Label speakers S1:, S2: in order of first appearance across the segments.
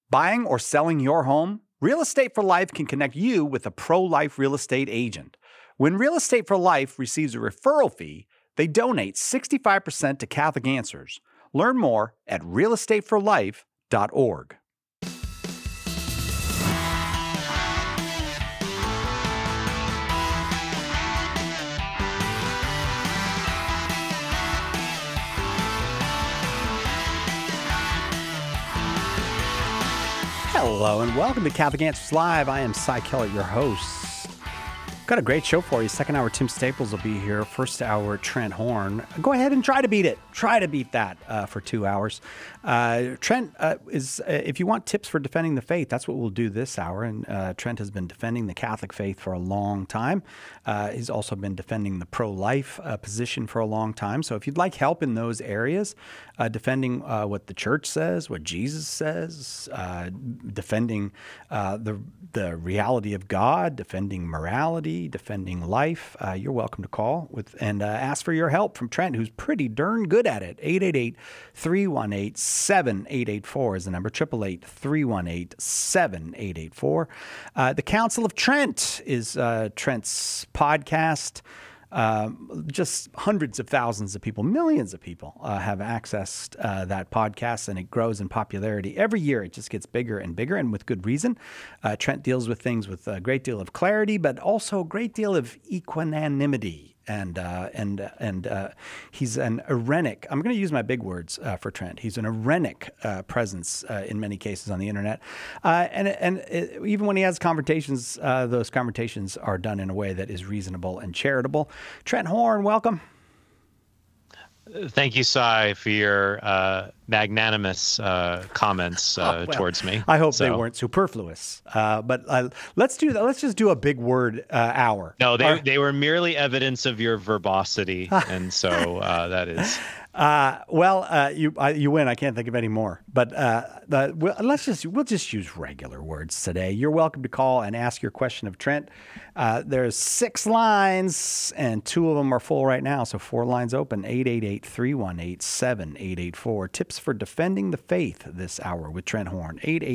S1: Buying or selling your home? Real Estate for Life can connect you with a pro-life real estate agent. When Real Estate for Life receives a referral fee, they donate 65% to Catholic Answers. Learn more at realestateforlife.org. Hello and welcome to Catholic Answers Live. I am Cy Keller, your host. Got a great show for you. Second hour, Tim Staples will be here. First hour, Trent Horn. Go ahead and try to beat it. Try to beat that for 2 hours. Trent is, if you want tips for defending the faith, that's what we'll do this hour. And Trent has been defending the Catholic faith for a long time. He's also been defending the pro-life position for a long time. So if you'd like help in those areas, defending what the church says, what Jesus says, defending the reality of God, defending morality, defending life, you're welcome to call and ask for your help from Trent, who's pretty darn good at it. 888-318-7884 is the number. 888-318-7884. The Council of Trent is Trent's podcast. Just hundreds of thousands of people, millions of people have accessed that podcast, and it grows in popularity. Every year it just gets bigger and bigger, and with good reason. Trent deals with things with a great deal of clarity, but also a great deal of equanimity. And he's an Irenic. I'm going to use my big words for Trent. He's an Irenic presence in many cases on the internet. Even when he has confrontations, those confrontations are done in a way that is reasonable and charitable. Trent Horn, welcome.
S2: Thank you, Cy, for your magnanimous comments towards me.
S1: I hope they weren't superfluous. But let's do that. Let's just do a big word hour.
S2: No, they were merely evidence of your verbosity, and so that is.
S1: You win. I can't think of any more. But we'll just use regular words today. You're welcome to call and ask your question of Trent. There's 6 lines, and 2 of them are full right now, so 4 lines open. 888-318-7884. Tips for defending the faith this hour with Trent Horn.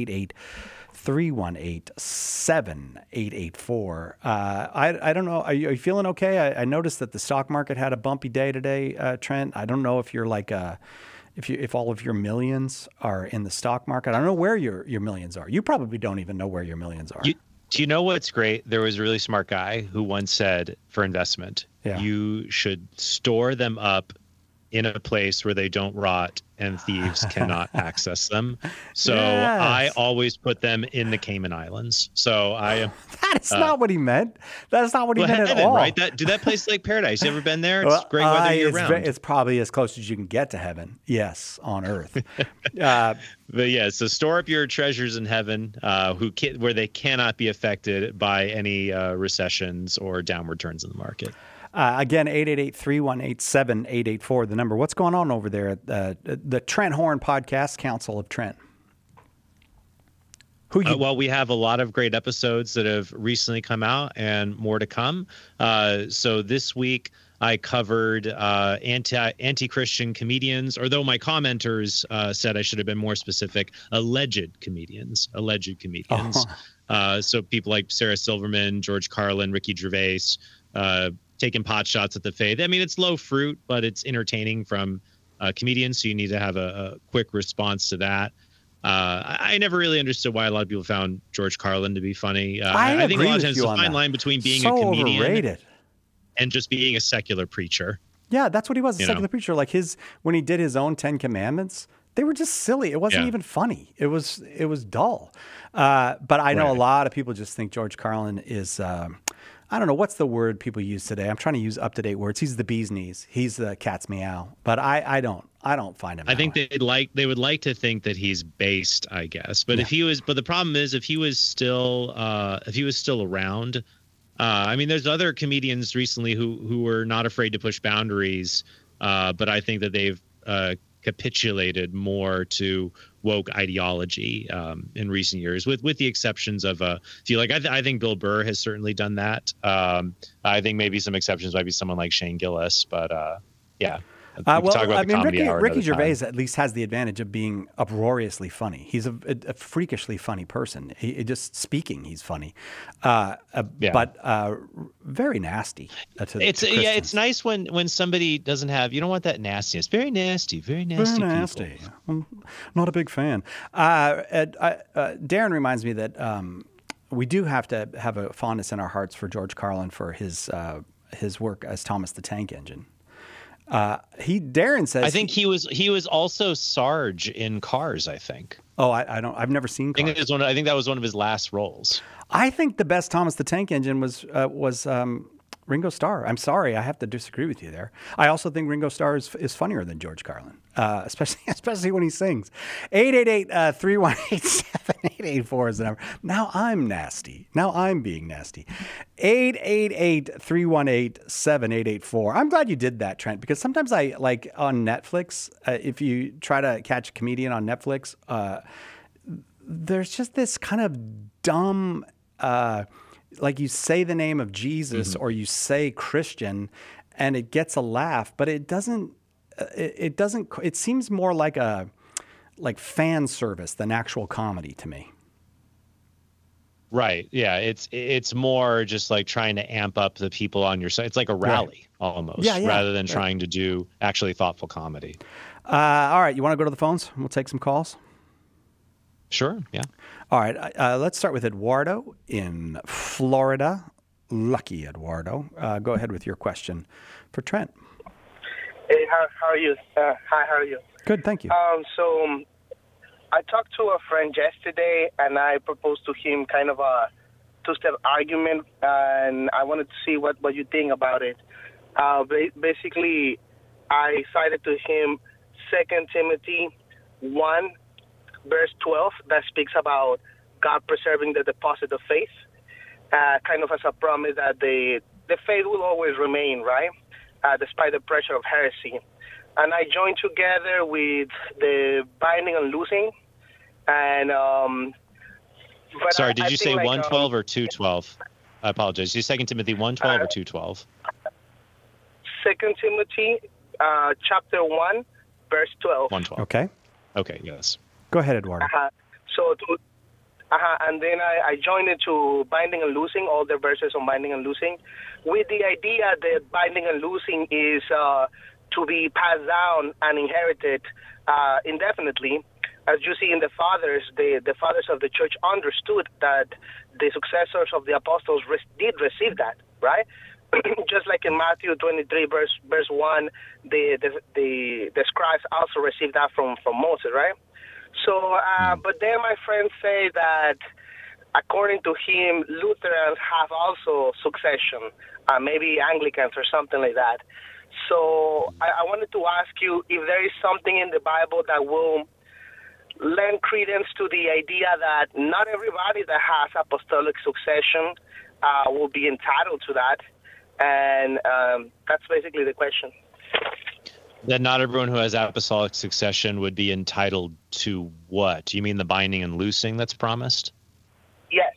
S1: 888-318-7884. I don't know. Are you feeling okay? I noticed that the stock market had a bumpy day today, Trent. I don't know if you're like if all of your millions are in the stock market. I don't know where your millions are. You probably don't even know where your millions are.
S2: Do you know what's great? There was a really smart guy who once said, for investment, you should store them up in a place where they don't rot and thieves cannot access them. So yes. I always put them in the Cayman Islands. So I am.
S1: That is not what he meant. That's not what he meant at all.
S2: Right? That place like paradise. You ever been there? It's great weather year round.
S1: It's probably as close as you can get to heaven. Yes, on earth.
S2: But yeah, so store up your treasures in heaven, where they cannot be affected by any recessions or downward turns in the market.
S1: Again, 888-318-7884, the number. What's going on over there at the Trent Horn Podcast, Council of Trent?
S2: Well, we have a lot of great episodes that have recently come out and more to come. So this week I covered anti-Christian comedians, or though my commenters said I should have been more specific, alleged comedians. So people like Sarah Silverman, George Carlin, Ricky Gervais, taking pot shots at the faith. I mean, it's low fruit, but it's entertaining from comedians, so you need to have a quick response to that. I never really understood why a lot of people found George Carlin to be funny. I think a lot of times there's a fine line between being a comedian overrated. And just being a secular preacher.
S1: Yeah, that's what he was, a secular preacher. Like when he did his own 10 Commandments, they were just silly. It wasn't even funny. It was dull. But I know a lot of people just think George Carlin is I don't know, what's the word people use today? I'm trying to use up-to-date words. He's the bee's knees. He's the cat's meow. But I don't find him.
S2: I think they would like to think that he's based, I guess. But but the problem is if he was still around, I mean, there's other comedians recently who were not afraid to push boundaries, but I think that they've capitulated more to woke ideology in recent years, with the exceptions of I think Bill Burr has certainly done that. I think maybe some exceptions might be someone like Shane Gillis, but yeah. We can talk about the comedy hour
S1: Ricky
S2: another time.
S1: Gervais at least has the advantage of being uproariously funny. He's a freakishly funny person. Just speaking, he's funny, but very nasty. To
S2: it's nice when somebody doesn't have. You don't want that nastiness. Very nasty. Very nasty.
S1: I'm not a big fan. Darren reminds me that we do have to have a fondness in our hearts for George Carlin for his work as Thomas the Tank Engine. Darren says
S2: I think he was also Sarge in Cars. I think.
S1: Oh, I've never seen Cars.
S2: I think that was one of his last roles.
S1: I think the best Thomas the Tank Engine was Ringo Starr. I'm sorry, I have to disagree with you there. I also think Ringo Starr is funnier than George Carlin, especially when he sings. 888-318-7884 is the number. Now I'm nasty. Now I'm being nasty. 888-318-7884. I'm glad you did that, Trent, because sometimes I, like on Netflix, if you try to catch a comedian on Netflix, there's just this kind of dumb... like you say the name of Jesus or you say Christian and it gets a laugh, but it doesn't, it seems more like fan service than actual comedy to me.
S2: Right. Yeah. It's more just like trying to amp up the people on your side. It's like a rally almost rather than trying to do actually thoughtful comedy.
S1: All right. You want to go to the phones? We'll take some calls.
S2: Sure. Yeah.
S1: All right. Let's start with Eduardo in Florida. Lucky Eduardo. Go ahead with your question for Trent.
S3: Hey, how are you? Hi, how are you?
S1: Good, thank you.
S3: So I talked to a friend yesterday, and I proposed to him kind of a two-step argument, and I wanted to see what you think about it. Basically, I cited to him 2 Timothy 1, verse 12, that speaks about God preserving the deposit of faith, kind of as a promise that the faith will always remain, right, despite the pressure of heresy. And I joined together with the binding and loosing. And
S2: sorry, did you say 1:12 or 2:12? I apologize. You 2 Timothy 1:12 or 2:12?
S3: 2 Timothy chapter 1, verse 12.
S2: 1:12.
S1: Okay.
S2: Okay, yes.
S1: Go ahead, Eduardo.
S3: And then I joined it to binding and loosing, all the verses on binding and loosing, with the idea that binding and loosing is to be passed down and inherited indefinitely. As you see in the fathers, the fathers of the church understood that the successors of the apostles did receive that, right? Just like in Matthew 23, verse 1, the scribes also received that from Moses, right? So, but then my friends say that according to him, Lutherans have also succession, maybe Anglicans or something like that. So I wanted to ask you if there is something in the Bible that will lend credence to the idea that not everybody that has apostolic succession will be entitled to that. And that's basically the question.
S2: That not everyone who has apostolic succession would be entitled to what? Do you mean the binding and loosing that's promised?
S3: Yes.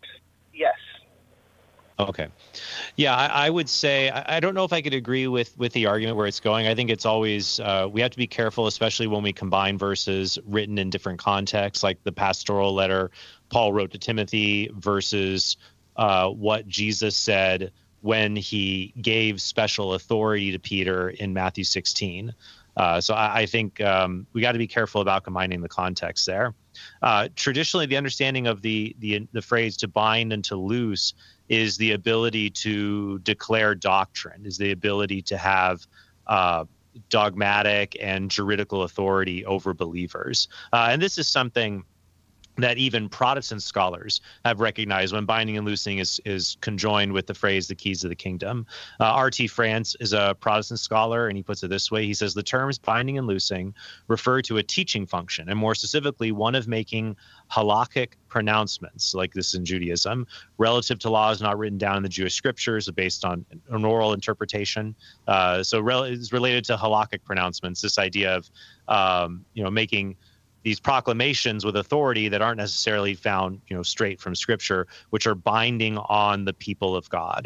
S2: Okay. Yeah, I would say, I don't know if I could agree with the argument where it's going. I think it's always, we have to be careful, especially when we combine verses written in different contexts, like the pastoral letter Paul wrote to Timothy versus what Jesus said when he gave special authority to Peter in Matthew 16. So I think we got to be careful about combining the context there. Traditionally, the understanding of the phrase to bind and to loose is the ability to declare doctrine, is the ability to have dogmatic and juridical authority over believers. And this is something that even Protestant scholars have recognized when binding and loosing is conjoined with the phrase, the keys of the kingdom. R.T. France is a Protestant scholar, and he puts it this way. He says, the terms binding and loosing refer to a teaching function, and more specifically, one of making halakhic pronouncements, like this in Judaism, relative to laws not written down in the Jewish scriptures, but based on an oral interpretation. So it's related to halakhic pronouncements, this idea of, making these proclamations with authority that aren't necessarily found, straight from Scripture, which are binding on the people of God.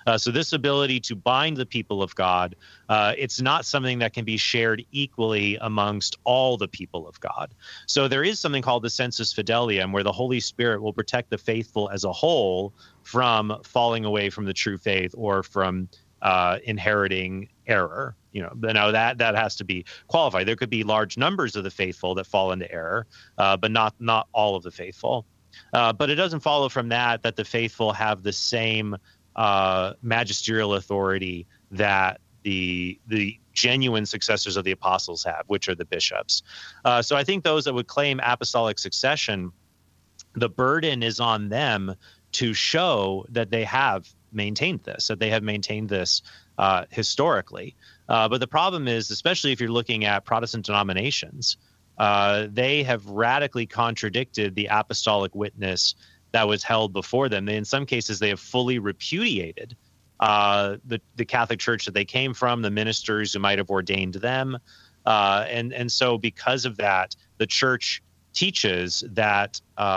S2: So this ability to bind the people of God, it's not something that can be shared equally amongst all the people of God. So there is something called the sensus fidelium, where the Holy Spirit will protect the faithful as a whole from falling away from the true faith or from inheriting error. Now that has to be qualified. There could be large numbers of the faithful that fall into error, but not all of the faithful. But it doesn't follow from that the faithful have the same magisterial authority that the genuine successors of the apostles have, which are the bishops. So I think those that would claim apostolic succession, the burden is on them to show that they have maintained this historically. But the problem is, especially if you're looking at Protestant denominations, they have radically contradicted the apostolic witness that was held before them. In some cases, they have fully repudiated the Catholic Church that they came from, the ministers who might have ordained them. And so because of that, the Church teaches that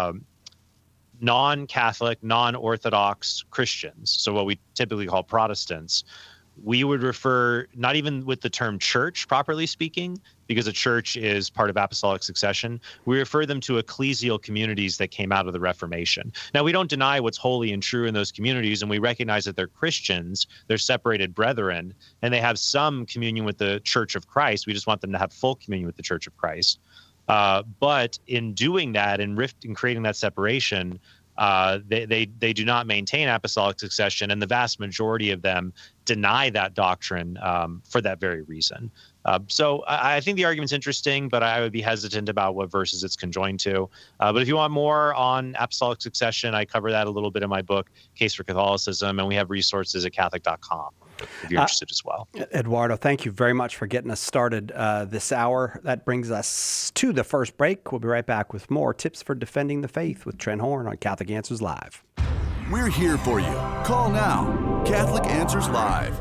S2: non-Catholic, non-Orthodox Christians, so what we typically call Protestants, we would refer, not even with the term church, properly speaking, because a church is part of apostolic succession, we refer them to ecclesial communities that came out of the Reformation. Now, we don't deny what's holy and true in those communities, and we recognize that they're Christians, they're separated brethren, and they have some communion with the Church of Christ. We just want them to have full communion with the Church of Christ. But in doing that and creating that separation, they do not maintain apostolic succession, and the vast majority of them deny that doctrine for that very reason. So I think the argument's interesting, but I would be hesitant about what verses it's conjoined to. But if you want more on apostolic succession, I cover that a little bit in my book, Case for Catholicism, and we have resources at Catholic.com. If you're interested as well.
S1: Eduardo, thank you very much for getting us started this hour. That brings us to the first break. We'll be right back with more tips for defending the faith with Trent Horn on Catholic Answers Live.
S4: We're here for you. Call now. Catholic Answers Live.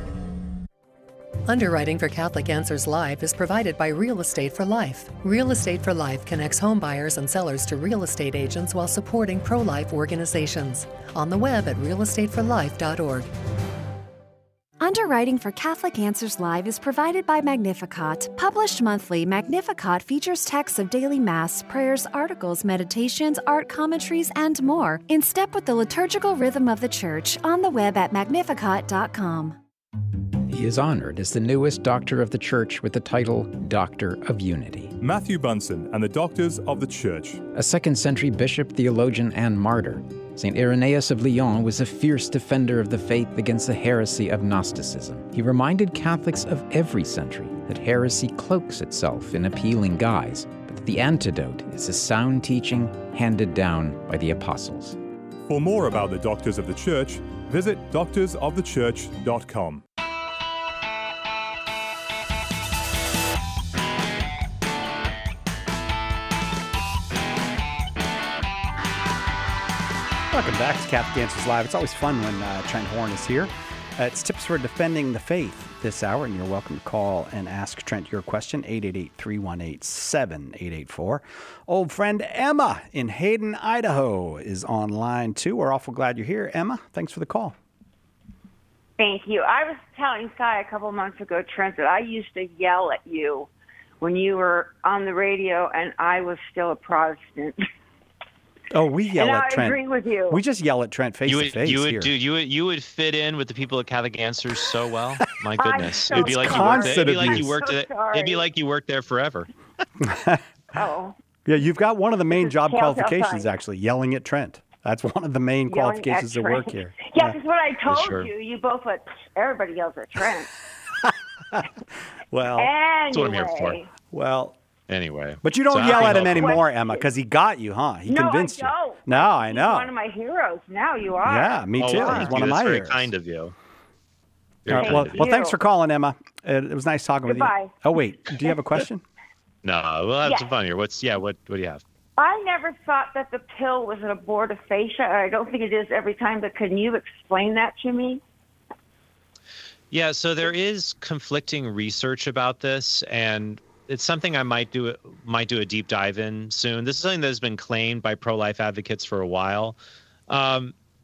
S5: Underwriting for Catholic Answers Live is provided by Real Estate for Life. Real Estate for Life connects home buyers and sellers to real estate agents while supporting pro-life organizations. On the web at realestateforlife.org.
S6: Underwriting for Catholic Answers Live is provided by Magnificat. Published monthly, Magnificat features texts of daily Mass, prayers, articles, meditations, art commentaries, and more, in step with the liturgical rhythm of the Church, on the web at magnificat.com.
S7: He is honored as the newest Doctor of the Church with the title Doctor of Unity.
S8: Matthew Bunsen and the Doctors of the Church.
S7: A 2nd century bishop, theologian, and martyr, St. Irenaeus of Lyon was a fierce defender of the faith against the heresy of Gnosticism. He reminded Catholics of every century that heresy cloaks itself in appealing guise, but that the antidote is a sound teaching handed down by the apostles.
S8: For more about the Doctors of the Church, visit doctorsofthechurch.com.
S1: Welcome back to Catholic Answers Live. It's always fun when Trent Horn is here. It's tips for defending the faith this hour, and you're welcome to call and ask Trent your question, 888-318-7884. Old friend Emma in Hayden, Idaho is on line 2. We're awful glad you're here. Emma, thanks for the call.
S9: Thank you. I was telling Sky a couple months ago, Trent, that I used to yell at you when you were on the radio and I was still a Protestant.
S1: Oh, we yell at Trent.
S9: I agree with you.
S1: We just yell at Trent face to face here.
S2: You would fit in with the people at Catholic Answers so well. My goodness,
S9: it'd be
S2: like you worked there forever.
S9: Oh.
S1: Yeah, you've got one of the main job qualifications, actually, yelling at Trent. That's one of the main qualifications to work here.
S9: Yeah, that's what I told you. You both let everybody yells at Trent.
S1: Well,
S2: that's what I'm here for.
S1: Well.
S2: Anyway.
S1: But you don't yell at him anymore, Emma, because he got you, huh? He convinced you. No, I know.
S9: He's one of my heroes. Now you are.
S1: Yeah, me too. He's one of my heroes.
S2: Very kind of you.
S1: Well, thanks for calling, Emma. It was nice talking with you. Oh, wait. Do you have a question?
S2: No, we'll have some fun here. What do you have?
S9: I never thought that the pill was an abortifacient. I don't think it is every time, but can you explain that to me?
S2: Yeah, so there is conflicting research about this, and it's something I might do a deep dive in soon. This is something that has been claimed by pro-life advocates for a while.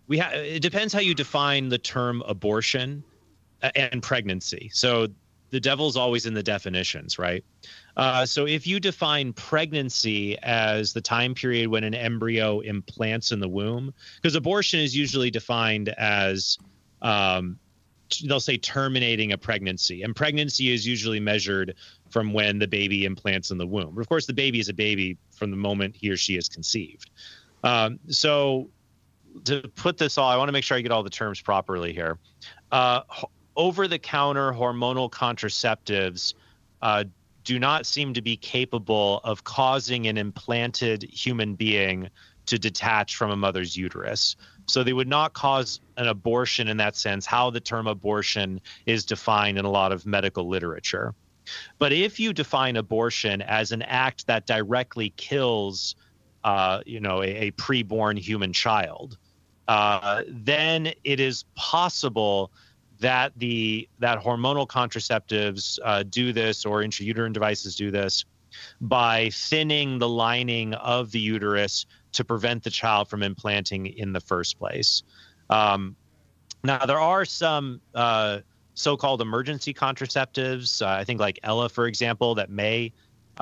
S2: it depends how you define the term abortion and pregnancy. So the devil's always in the definitions, right? So if you define pregnancy as the time period when an embryo implants in the womb, because abortion is usually defined as, they'll say terminating a pregnancy, and pregnancy is usually measured from when the baby implants in the womb. Of course, the baby is a baby from the moment he or she is conceived. So to put this all, I want to make sure I get all the terms properly here. Over-the-counter hormonal contraceptives do not seem to be capable of causing an implanted human being to detach from a mother's uterus. So they would not cause an abortion in that sense, how the term abortion is defined in a lot of medical literature. But if you define abortion as an act that directly kills, a preborn human child, then it is possible that that hormonal contraceptives do this, or intrauterine devices do this, by thinning the lining of the uterus to prevent the child from implanting in the first place. Now, there are some so-called emergency contraceptives, I think like Ella, for example, that may,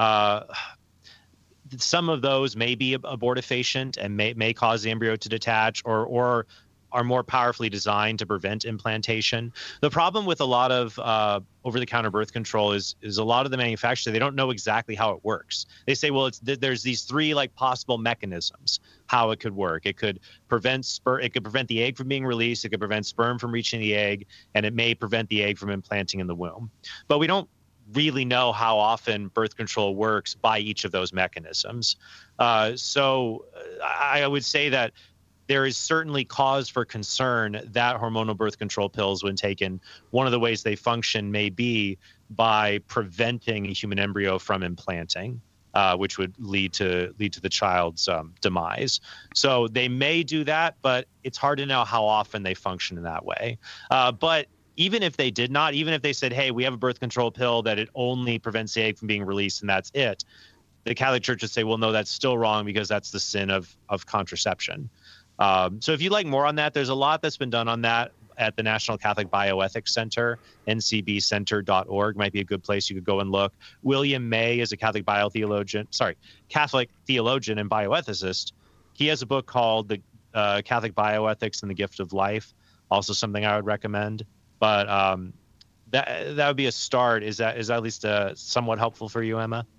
S2: some of those may be abortifacient and may cause the embryo to detach, or are more powerfully designed to prevent implantation. The problem with a lot of over-the-counter birth control is a lot of the manufacturers, they don't know exactly how it works. They say, well, there's these three like possible mechanisms how it could work. It could prevent the egg from being released, it could prevent sperm from reaching the egg, and it may prevent the egg from implanting in the womb. But we don't really know how often birth control works by each of those mechanisms. So I would say that there is certainly cause for concern that hormonal birth control pills, when taken, one of the ways they function may be by preventing a human embryo from implanting, which would lead to the child's demise. So they may do that, but it's hard to know how often they function in that way. But even if they did not, even if they said, hey, we have a birth control pill that it only prevents the egg from being released and that's it, the Catholic Church would say, well, no, that's still wrong because that's the sin of contraception. So if you'd like more on that, there's a lot that's been done on that at the National Catholic Bioethics Center. ncbcenter.org might be a good place you could go and look. William May is a Catholic theologian and bioethicist. He has a book called The Catholic Bioethics and the Gift of Life, also something I would recommend. But that would be a start. Is that at least somewhat helpful for you, Emma?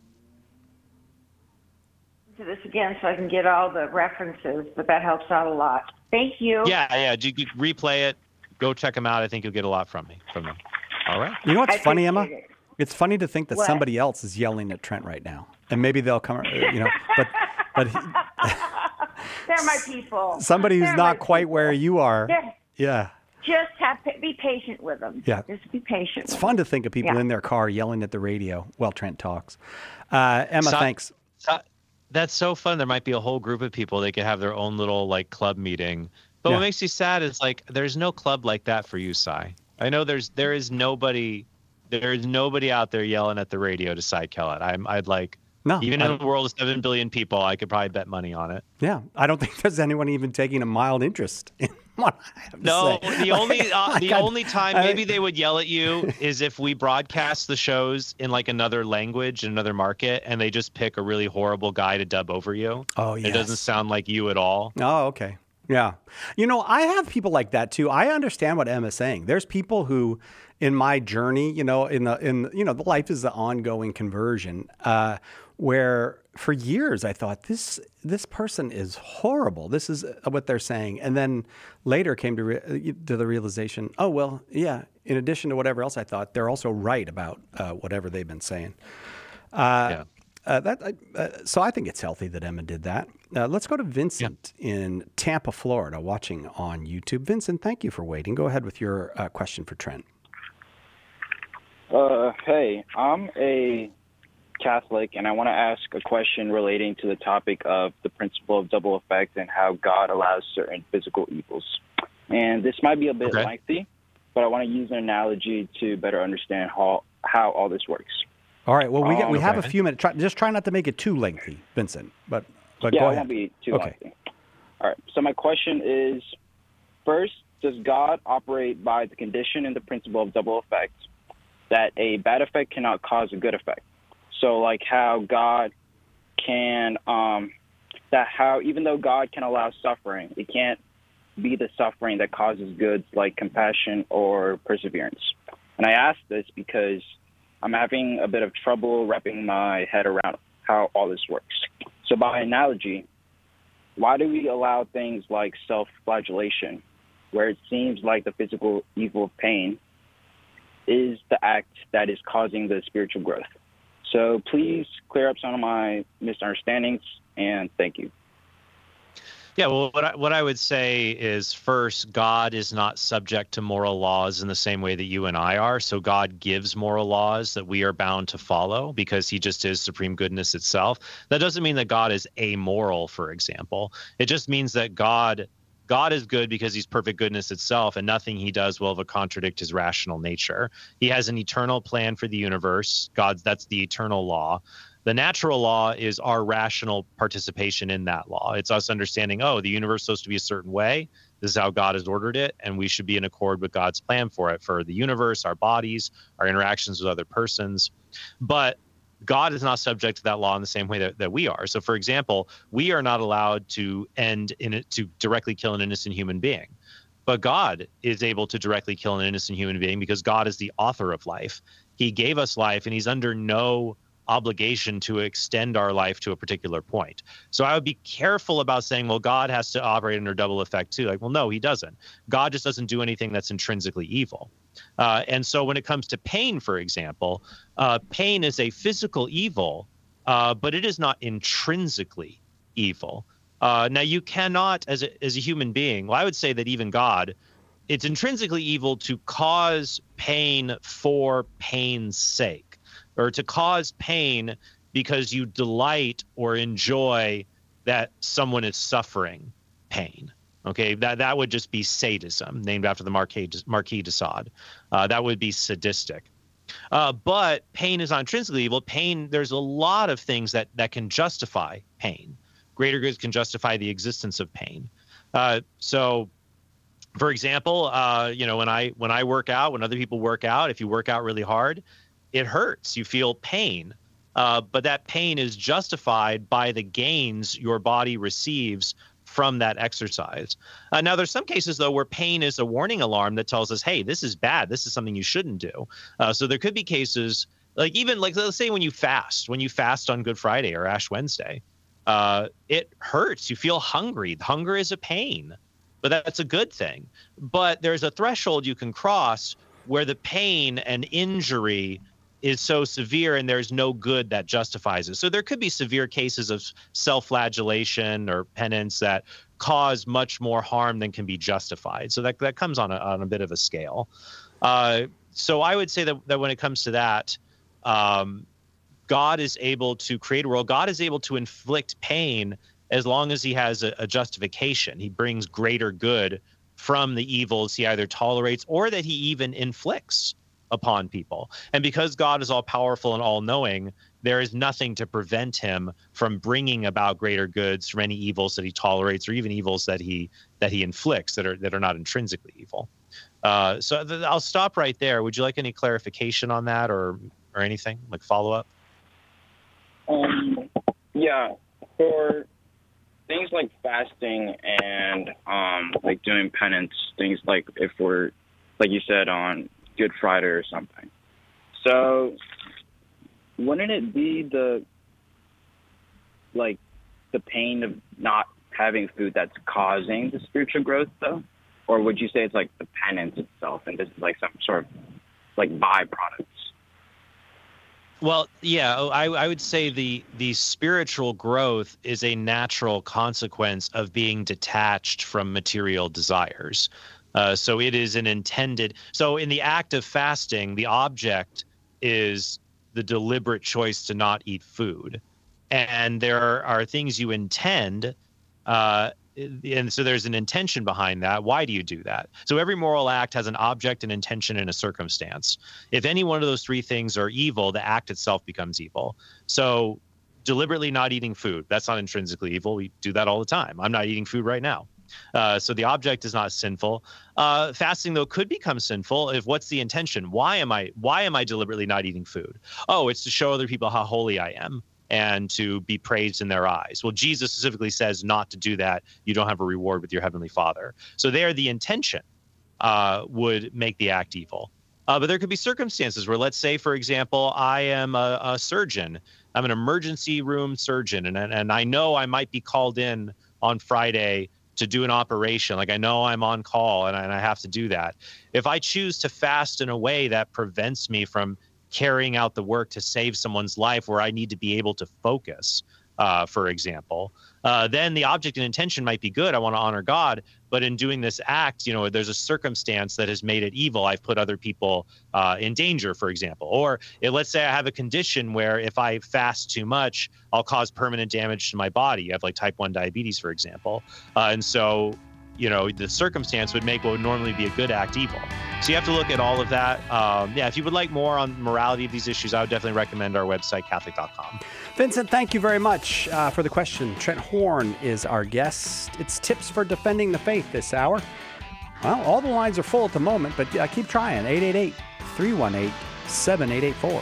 S9: To this again so I can get all the references, but that helps out a lot. Thank you.
S2: Yeah. You replay it. Go check them out. I think you'll get a lot from them. All right.
S1: You know what's funny, Emma? It's funny to think that somebody else is yelling at Trent right now, and maybe they'll come. But
S9: they're my people.
S1: Somebody who's not quite where you are. Yeah.
S9: Just be patient with them.
S1: Yeah.
S9: Just be patient.
S1: It's fun to think of people in their car yelling at the radio while Trent talks. Emma, thanks.
S2: That's so fun. There might be a whole group of people. They could have their own little like club meeting. But what makes me sad is like there's no club like that for you, Cy. I know there is nobody out there yelling at the radio to Cy Kellett. Even in a world of 7 billion people, I could probably bet money on it.
S1: Yeah, I don't think there's anyone even taking a mild interest in what I have to say.
S2: The only time maybe they would yell at you is if we broadcast the shows in like another language, in another market, and they just pick a really horrible guy to dub over you. Oh, yes. It doesn't sound like you at all.
S1: Oh, okay. Yeah. I have people like that too. I understand what Emma's saying. There's people who, in my journey, the life is the ongoing conversion, where for years I thought this person is horrible. This is what they're saying, and then later came to the realization, oh well, yeah. In addition to whatever else I thought, they're also right about whatever they've been saying. So I think it's healthy that Emma did that. Let's go to Vincent in Tampa, Florida, watching on YouTube. Vincent, thank you for waiting. Go ahead with your question for Trent.
S10: Hey, I'm a Catholic, and I want to ask a question relating to the topic of the principle of double effect and how God allows certain physical evils. And this might be a bit lengthy, but I want to use an analogy to better understand how all this works.
S1: All right. Well, we have a few minutes. Just try not to make it too lengthy, Vincent. But go ahead.
S10: It won't be too lengthy. All right. So my question is, First, does God operate by the condition and the principle of double effect, that a bad effect cannot cause a good effect? So like how God can, even though God can allow suffering, it can't be the suffering that causes goods like compassion or perseverance. And I ask this because I'm having a bit of trouble wrapping my head around how all this works. So by analogy, why do we allow things like self-flagellation, where it seems like the physical evil of pain is the act that is causing the spiritual growth? So please clear up some of my misunderstandings, and thank you.
S2: Yeah, well, what I would say is, first, God is not subject to moral laws in the same way that you and I are. So God gives moral laws that we are bound to follow because he just is supreme goodness itself. That doesn't mean that God is amoral, for example. It just means that God is good because he's perfect goodness itself, and nothing he does will ever contradict his rational nature. He has an eternal plan for the universe. That's the eternal law. The natural law is our rational participation in that law. It's us understanding, the universe is supposed to be a certain way. This is how God has ordered it, and we should be in accord with God's plan for it, for the universe, our bodies, our interactions with other persons. But God is not subject to that law in the same way that we are. So, for example, we are not allowed to directly kill an innocent human being. But God is able to directly kill an innocent human being because God is the author of life. He gave us life, and he's under no obligation to extend our life to a particular point. So I would be careful about saying, well, God has to operate under double effect too. Like, well, no, he doesn't. God just doesn't do anything that's intrinsically evil. And so when it comes to pain, for example, pain is a physical evil, but it is not intrinsically evil. Now, you cannot, as a human being, well, I would say that even God, it's intrinsically evil to cause pain for pain's sake, or to cause pain because you delight or enjoy that someone is suffering pain. Okay, that would just be sadism, named after the Marquis de Sade. That would be sadistic. But pain is not intrinsically evil. Pain, there's a lot of things that can justify pain. Greater goods can justify the existence of pain. So, for example, when I work out, when other people work out, if you work out really hard, it hurts. You feel pain. But that pain is justified by the gains your body receives from that exercise. Now, there's some cases, though, where pain is a warning alarm that tells us, hey, this is bad. This is something you shouldn't do. So there could be cases, let's say when you fast on Good Friday or Ash Wednesday, it hurts. You feel hungry. Hunger is a pain, but that's a good thing. But there's a threshold you can cross where the pain and injury is so severe and there's no good that justifies it. So there could be severe cases of self-flagellation or penance that cause much more harm than can be justified. So that comes on a bit of a scale. So I would say that when it comes to that, God is able to create a world. God is able to inflict pain as long as he has a justification. He brings greater good from the evils he either tolerates or that he even inflicts upon people. And because God is all powerful and all knowing, there is nothing to prevent him from bringing about greater goods from any evils that he tolerates or even evils that he inflicts that are not intrinsically evil. So I'll stop right there. Would you like any clarification on that or anything like follow up?
S10: Yeah, for things like fasting and like doing penance, things like if we're, like you said, on Good Friday or something. So wouldn't it be the pain of not having food that's causing the spiritual growth, though? Or would you say it's like the penance itself and this is like some sort of like byproducts?
S2: Well, yeah, I would say the spiritual growth is a natural consequence of being detached from material desires. So it is an intended. So in the act of fasting, the object is the deliberate choice to not eat food. And there are things you intend. And so there's an intention behind that. Why do you do that? So every moral act has an object, an intention, and a circumstance. If any one of those three things are evil, the act itself becomes evil. So deliberately not eating food, that's not intrinsically evil. We do that all the time. I'm not eating food right now. So the object is not sinful. Fasting, though, could become sinful if what's the intention? Why am I deliberately not eating food? Oh, it's to show other people how holy I am and to be praised in their eyes. Well, Jesus specifically says not to do that. You don't have a reward with your heavenly Father. So there, the intention would make the act evil. But there could be circumstances where, let's say, for example, I am a surgeon. I'm an emergency room surgeon, and I know I might be called in on Friday to do an operation. Like, I know I'm on call and I have to do that. If I choose to fast in a way that prevents me from carrying out the work to save someone's life, where I need to be able to focus, for example, then the object and intention might be good. I want to honor God, but in doing this act, there's a circumstance that has made it evil. I've put other people in danger, for example. Or let's say I have a condition where if I fast too much, I'll cause permanent damage to my body. You have like type 1 diabetes, for example. And so, the circumstance would make what would normally be a good act evil. So you have to look at all of that. If you would like more on the morality of these issues, I would definitely recommend our website, Catholic.com.
S1: Vincent, thank you very much for the question. Trent Horn is our guest. It's tips for defending the faith this hour. Well, all the lines are full at the moment, but keep trying. 888-318-7884.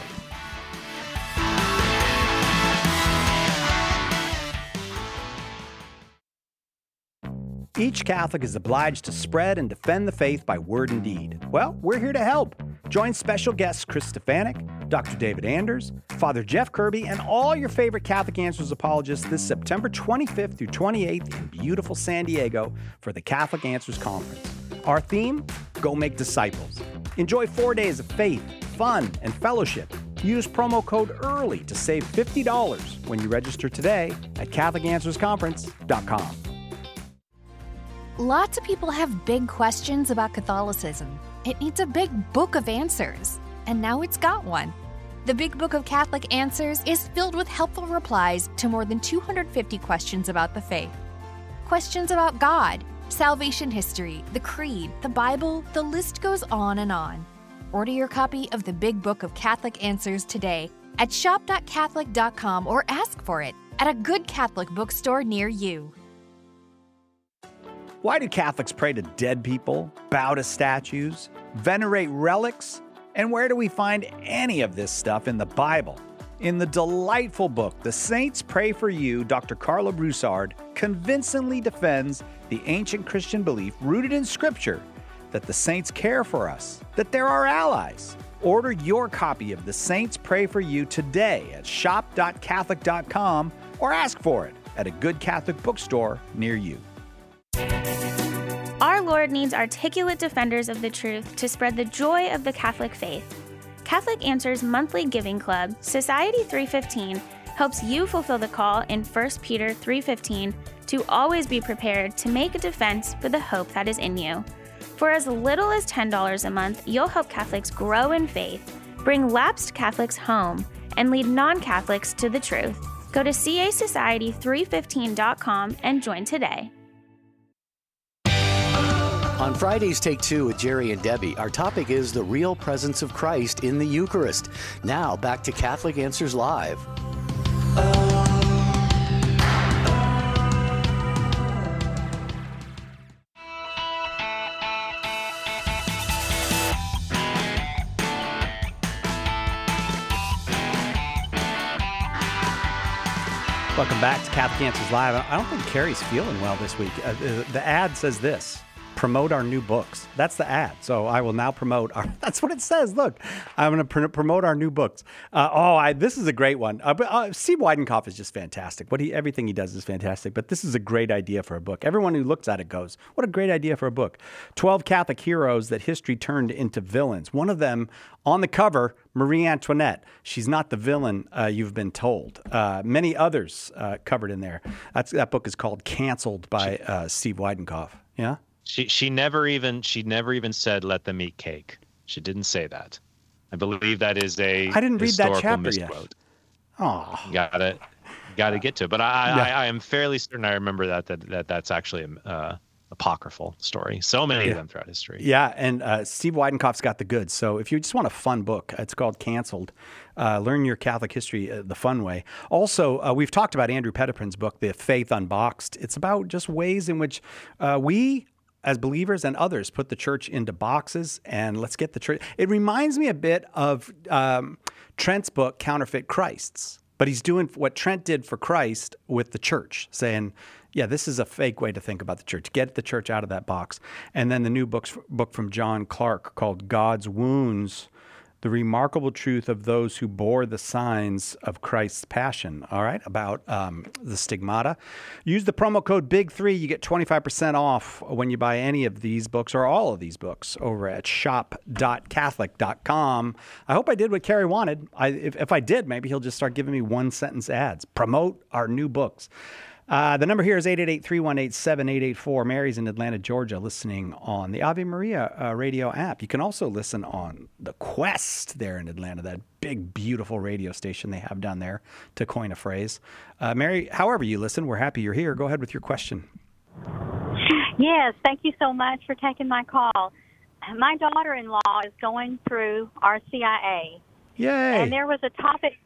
S1: Each Catholic is obliged to spread and defend the faith by word and deed. Well, we're here to help. Join special guests Chris Stefanik, Dr. David Anders, Father Jeff Kirby, and all your favorite Catholic Answers apologists this September 25th through 28th in beautiful San Diego for the Catholic Answers Conference. Our theme, Go Make Disciples. Enjoy 4 days of faith, fun, and fellowship. Use promo code EARLY to save $50 when you register today at CatholicAnswersConference.com.
S6: Lots of people have big questions about Catholicism. It needs a big book of answers, and now it's got one. The Big Book of Catholic Answers is filled with helpful replies to more than 250 questions about the faith. Questions about God, salvation history, the Creed, the Bible, the list goes on and on. Order your copy of the Big Book of Catholic Answers today at shop.catholic.com or ask for it at a good Catholic bookstore near you.
S1: Why do Catholics pray to dead people, bow to statues, venerate relics? And where do we find any of this stuff in the Bible? In the delightful book, The Saints Pray for You, Dr. Carla Broussard convincingly defends the ancient Christian belief rooted in Scripture that the saints care for us, that they're our allies. Order your copy of The Saints Pray for You today at shop.catholic.com or ask for it at a good Catholic bookstore near you.
S11: Our Lord needs articulate defenders of the truth to spread the joy of the Catholic faith. Catholic Answers monthly giving club, Society 315, helps you fulfill the call in 1 Peter 3:15 to always be prepared to make a defense for the hope that is in you. For as little as $10 a month, you'll help Catholics grow in faith, bring lapsed Catholics home, and lead non-Catholics to the truth. Go to casociety315.com and join today.
S12: On Friday's Take Two with Jerry and Debbie, our topic is the real presence of Christ in the Eucharist. Now, back to Catholic Answers Live.
S1: Welcome back to Catholic Answers Live. I don't think Carrie's feeling well this week. The ad says this: promote our new books. That's the ad. So I will now promote our, that's what it says. Look, I'm going to promote our new books. This is a great one. Steve Weidenkopf is just fantastic. Everything he does is fantastic, but this is a great idea for a book. Everyone who looks at it goes, what a great idea for a book. 12 Catholic heroes that history turned into villains. One of them on the cover, Marie Antoinette. She's not the villain you've been told. Many others covered in there. That book is called Canceled by Steve Weidenkopf. Yeah?
S2: She never even said let them eat cake. She didn't say that. I believe that is a
S1: I didn't read that chapter
S2: misquote.
S1: Yet. Oh,
S2: got to get to it. But I am fairly certain I remember that's actually apocryphal story. So many of them throughout history.
S1: Yeah, and Steve Weidenkopf's got the goods. So if you just want a fun book, it's called Canceled. Learn Your Catholic History the Fun Way. Also, we've talked about Andrew Petiprin's book, The Faith Unboxed. It's about just ways in which we, as believers and others, put the church into boxes, and let's get the church. It reminds me a bit of Trent's book, Counterfeit Christs. But he's doing what Trent did for Christ with the church, saying, yeah, this is a fake way to think about the church. Get the church out of that box. And then the new book from John Clark called God's Wounds, The Remarkable Truth of Those Who Bore the Signs of Christ's Passion, all right, about the stigmata. Use the promo code BIG3. You get 25% off when you buy any of these books or all of these books over at shop.catholic.com. I hope I did what Carrie wanted. If I did, maybe he'll just start giving me one-sentence ads. Promote our new books. The number here is 888-318-7884. Mary's in Atlanta, Georgia, listening on the Ave Maria radio app. You can also listen on the Quest there in Atlanta, that big, beautiful radio station they have down there, to coin a phrase. Mary, however you listen, we're happy you're here. Go ahead with your question.
S13: Yes, thank you so much for taking my call. My daughter-in-law is going through RCIA.
S1: Yay!
S13: And there was a topic,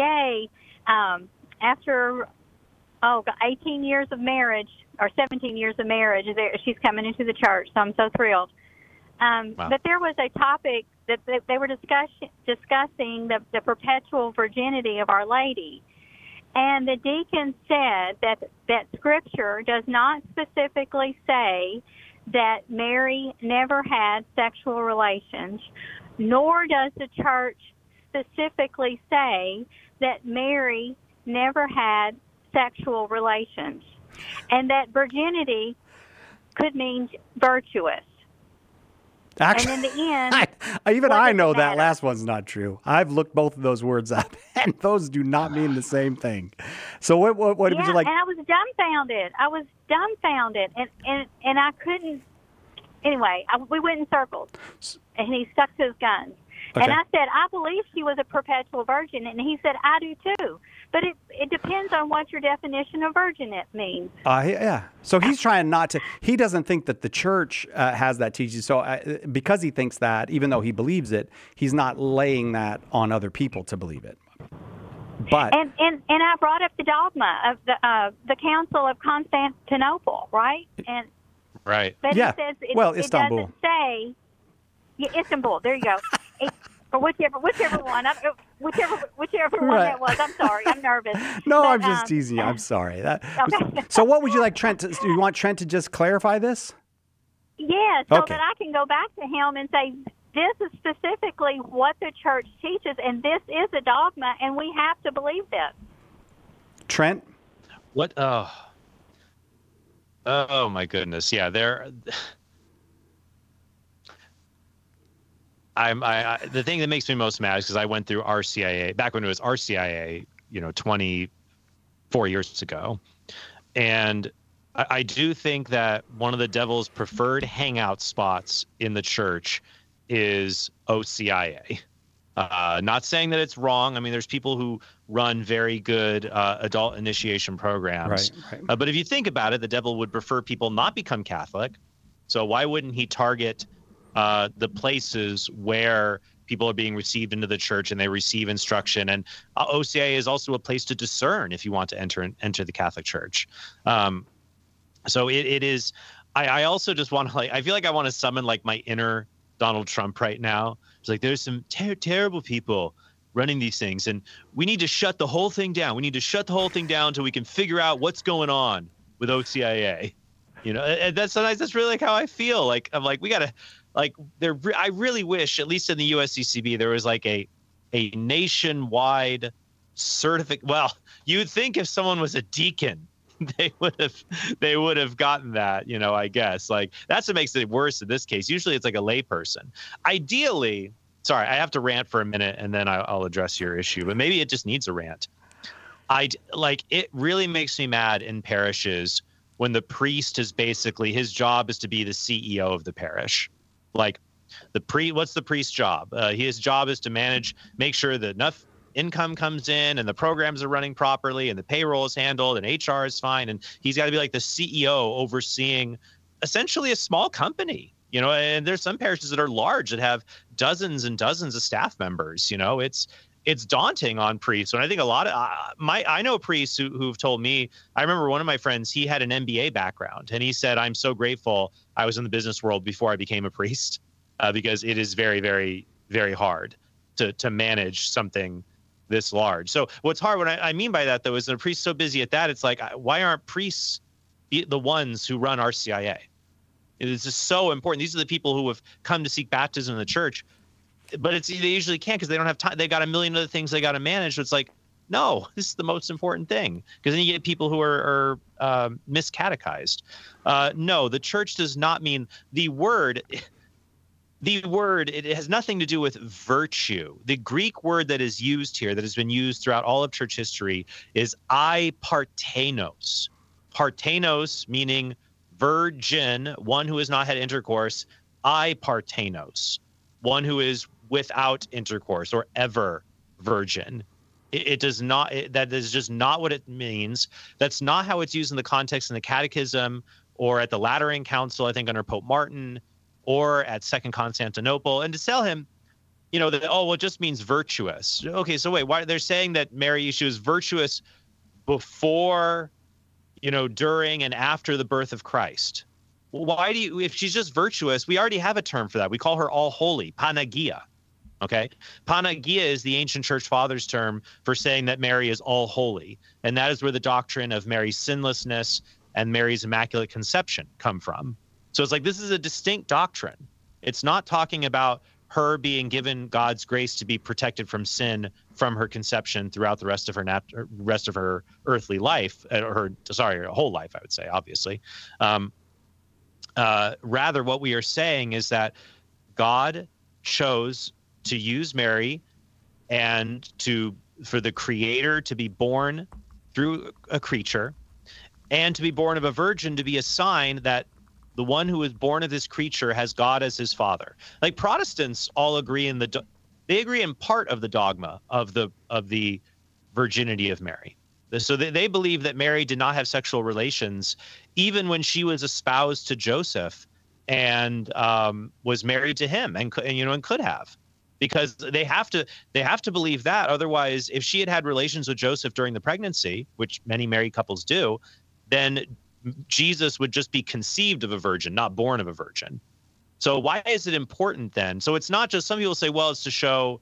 S13: after 18 years of marriage, or 17 years of marriage, she's coming into the church, so I'm so thrilled. Wow. But there was a topic that they were discussing the perpetual virginity of Our Lady. And the deacon said that Scripture does not specifically say that Mary never had sexual relations, nor does the church specifically say that Mary never had sexual relations, and that virginity could mean virtuous.
S1: Actually,
S13: and in the end,
S1: I know that last one's not true. I've looked both of those words up, and those do not mean the same thing. So what would you like?
S13: And I was dumbfounded, and I couldn't. Anyway, we went in circles, and he stuck to his guns. Okay. And I said, I believe she was a perpetual virgin. And he said, I do too. But it depends on what your definition of virgin means.
S1: Yeah. So he's trying not to, he doesn't think that the church has that teaching. So because he thinks that, even though he believes it, he's not laying that on other people to believe it. But
S13: And I brought up the dogma of the Council of Constantinople, right? And
S2: right.
S13: But
S1: yeah.
S13: He says
S1: Istanbul.
S13: It doesn't say, Istanbul, there you go. Or whichever one, whichever one that was. I'm sorry, I'm nervous.
S1: No, I'm just teasing you. I'm sorry.
S13: Okay.
S1: So, what would you like Trent? Do you want Trent to just clarify this?
S13: Yeah, so that I can go back to him and say, this is specifically what the church teaches, and this is a dogma, and we have to believe this.
S1: Trent,
S2: what? Oh my goodness! Yeah, the thing that makes me most mad is because I went through RCIA back when it was RCIA, 24 years ago. And I do think that one of the devil's preferred hangout spots in the church is OCIA. Not saying that it's wrong. I mean, there's people who run very good adult initiation programs.
S1: Right.
S2: But if you think about it, the devil would prefer people not become Catholic. So why wouldn't he target the places where people are being received into the church and they receive instruction? And OCIA is also a place to discern if you want to enter the Catholic Church. So it is. I also just want to I feel like I want to summon my inner Donald Trump right now. It's like there's some terrible people running these things, and we need to shut the whole thing down. We need to shut the whole thing down until we can figure out what's going on with OCIA. And that's really how I feel. I'm we gotta. I really wish, at least in the USCCB, there was a nationwide certificate. Well, you would think if someone was a deacon, they would have gotten that. I guess that's what makes it worse in this case. Usually, it's a layperson. Ideally, sorry, I have to rant for a minute and then I'll address your issue. But maybe it just needs a rant. It really makes me mad in parishes when the priest is basically his job is to be the CEO of the parish. What's the priest's job? His job is to make sure that enough income comes in and the programs are running properly and the payroll is handled and HR is fine. And he's got to be the CEO overseeing
S14: essentially a small company, and there's some parishes that are large that have dozens and dozens of staff members. It's daunting on priests. And I think a lot of I know priests who've told me, I remember one of my friends, he had an MBA background, and he said, I'm so grateful I was in the business world before I became a priest, because it is very, very, very hard to manage something this large. So what's hard, what I mean by that, though, is that a priest so busy at that, it's like, why aren't priests the ones who run RCIA? It is just so important. These are the people who have come to seek baptism in the church. But they usually can't because they don't have time. They got a million other things they got to manage. So it's like, no, this is the most important thing, because then you get people who are miscatechized. No, the church does not mean the word. It has nothing to do with virtue. The Greek word that is used here, that has been used throughout all of church history, is parthenos. Parthenos meaning virgin, one who has not had intercourse. Parthenos, one who is without intercourse or ever virgin. It does not, that is just not what it means. That's not how it's used in the context in the Catechism or at the Lateran Council, I think under Pope Martin, or at Second Constantinople. And to tell him, that, it just means virtuous. Okay, so wait, why they're saying that Mary, she was virtuous before, during and after the birth of Christ. Well, why if she's just virtuous, we already have a term for that. We call her all holy, Panagia. Okay. Panagia is the ancient church fathers term for saying that Mary is all holy. And that is where the doctrine of Mary's sinlessness and Mary's immaculate conception come from. So it's like, this is a distinct doctrine. It's not talking about her being given God's grace to be protected from sin from her conception throughout the rest of her earthly life, her whole life, I would say, obviously. Rather, what we are saying is that God chose to use Mary and for the Creator to be born through a creature and to be born of a virgin, to be a sign that the one who is born of this creature has God as his father. Like Protestants all agree they agree in part of the dogma of the virginity of Mary. So they believe that Mary did not have sexual relations even when she was espoused to Joseph and was married to him and could have, because they have to believe that. Otherwise, if she had relations with Joseph during the pregnancy, which many married couples do, then Jesus would just be conceived of a virgin, not born of a virgin. So why is it important then? So it's not just, some people say, well, it's to show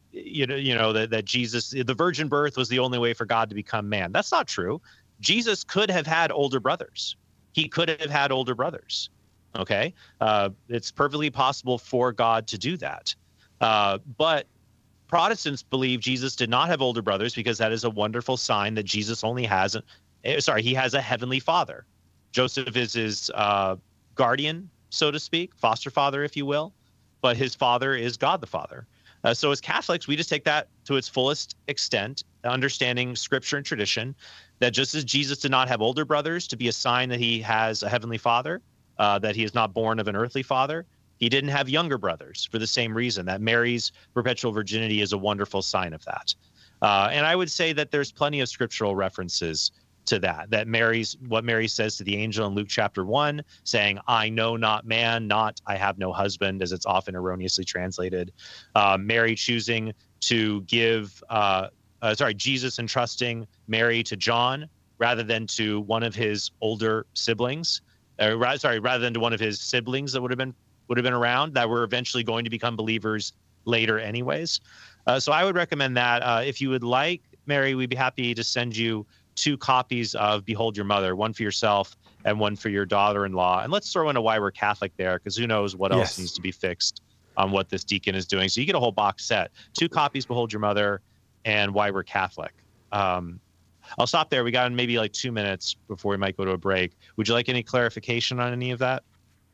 S14: that Jesus, the virgin birth was the only way for God to become man. That's not true. Jesus could have had older brothers. He could have had older brothers. Okay. It's perfectly possible for God to do that. But Protestants believe Jesus did not have older brothers because that is a wonderful sign that Jesus only has he has a heavenly father. Joseph is his guardian, so to speak, foster father, if you will, but his father is God the Father. So as Catholics, we just take that to its fullest extent, understanding scripture and tradition, that just as Jesus did not have older brothers to be a sign that he has a heavenly father, that he is not born of an earthly father, he didn't have younger brothers for the same reason, that Mary's perpetual virginity is a wonderful sign of that. And I would say that there's plenty of scriptural references to that what Mary says to the angel in Luke chapter 1, saying, I know not man, not I have no husband, as it's often erroneously translated. Mary choosing to give, Jesus entrusting Mary to John rather than to one of his older siblings, rather than to one of his siblings that would have been around, that were eventually going to become believers later anyways. So I would recommend that. If you would like, Mary, we'd be happy to send you 2 copies of Behold Your Mother, one for yourself and one for your daughter-in-law. And let's throw in a Why We're Catholic there, because who knows what else needs to be fixed on what this deacon is doing. So you get a whole box set, 2 copies, Behold Your Mother and Why We're Catholic. I'll stop there. We got maybe like 2 minutes before we might go to a break. Would you like any clarification on any of that?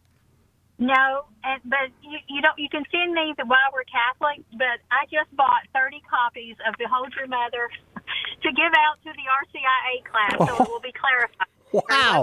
S13: No, but you can send me the Why We're Catholic, but I just bought 30 copies of Behold Your Mother to give out to the RCIA class, so it will be clarified.
S1: Wow!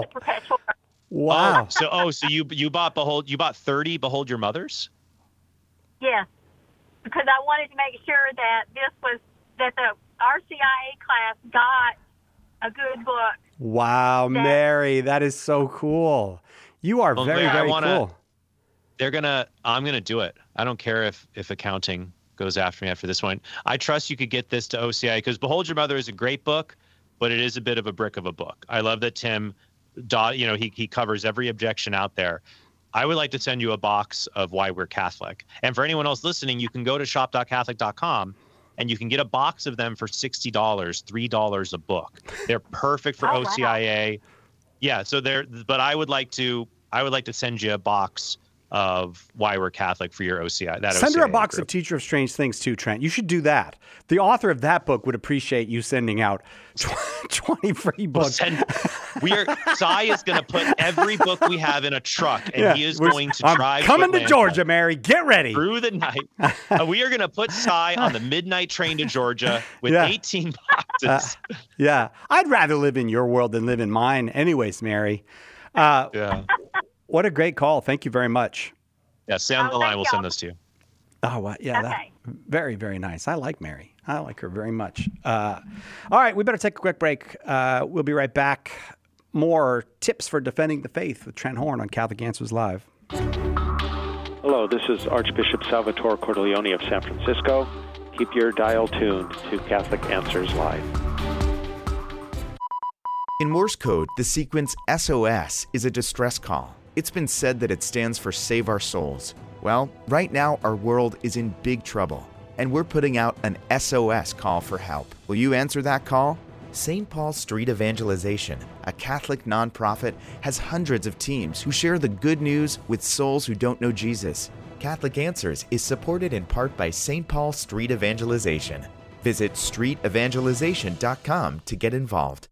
S1: Wow!
S14: So you bought 30 Behold Your Mothers?
S13: Yeah, because I wanted to make sure that that the RCIA class got a good book.
S1: Wow, Mary, that is so cool. You are very cool.
S14: I'm gonna do it. I don't care if accounting goes after me after this one. I trust you could get this to OCI, because Behold Your Mother is a great book, but it is a bit of a brick of a book. I love that Tim, he covers every objection out there. I would like to send you a box of Why We're Catholic. And for anyone else listening, you can go to shop.catholic.com and you can get a box of them for $60, $3 a book. They're perfect for OCIA. Wow. Yeah, so but I would like to send you a box of Why We're Catholic for your OCI.
S1: Send her a box of Teacher of Strange Things too, Trent. You should do that. The author of that book would appreciate you sending out 20 free books.
S14: Cy is going to put every book we have in a truck, and he is going to drive.
S1: Coming to Georgia, Mary. Get ready.
S14: Through the night. We are going to put Cy on the midnight train to Georgia with 18 boxes.
S1: I'd rather live in your world than live in mine anyways, Mary. What a great call. Thank you very much.
S14: Yeah, stay on the line. We'll send this to you.
S1: Oh, well, yeah. Okay. Very, very nice. I like Mary. I like her very much. All right, we better take a quick break. We'll be right back. More tips for defending the faith with Trent Horn on Catholic Answers Live.
S15: Hello, this is Archbishop Salvatore Cordileone of San Francisco. Keep your dial tuned to Catholic Answers Live.
S16: In Morse code, the sequence SOS is a distress call. It's been said that it stands for Save Our Souls. Well, right now our world is in big trouble, and we're putting out an SOS call for help. Will you answer that call? St. Paul Street Evangelization, a Catholic nonprofit, has hundreds of teams who share the good news with souls who don't know Jesus. Catholic Answers is supported in part by St. Paul Street Evangelization. Visit streetevangelization.com to get involved.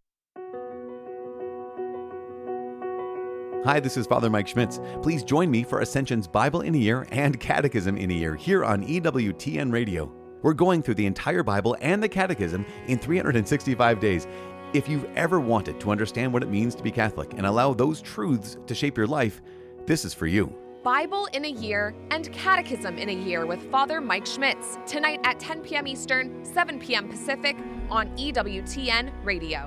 S17: Hi, this is Father Mike Schmitz. Please join me for Ascension's Bible in a Year and Catechism in a Year here on EWTN Radio. We're going through the entire Bible and the Catechism in 365 days. If you've ever wanted to understand what it means to be Catholic and allow those truths to shape your life, this is for you.
S18: Bible in a Year and Catechism in a Year with Father Mike Schmitz, tonight at 10 p.m. Eastern, 7 p.m. Pacific on EWTN Radio.